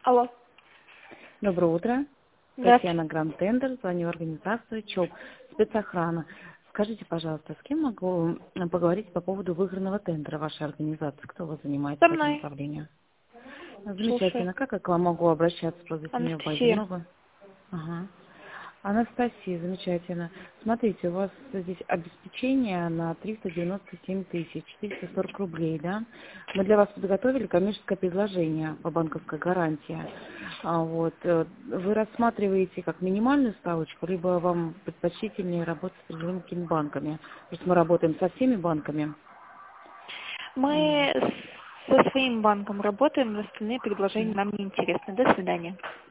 Алло. Доброе утро. Здравствуйте. Татьяна Гранд Тендер, звоню в организацию ЧОП, спецохрана. Скажите, пожалуйста, с кем могу поговорить по поводу выигранного тендера вашей организации? Кто вас занимается Со по этому мной. направлению? Слушаю. Замечательно. Как я к вам могу обращаться? Просто здесь у меня в базе Анастасия. много. Ага. Анастасия, замечательно. Смотрите, у вас здесь обеспечение на 397 440 рублей, да? Мы для вас подготовили коммерческое предложение по банковской гарантии. Вы рассматриваете как минимальную ставочку, либо вам предпочтительнее работать с определенными какими банками? То есть мы работаем со всеми банками. Мы со своим банком работаем, но остальные предложения нам не интересны. До свидания.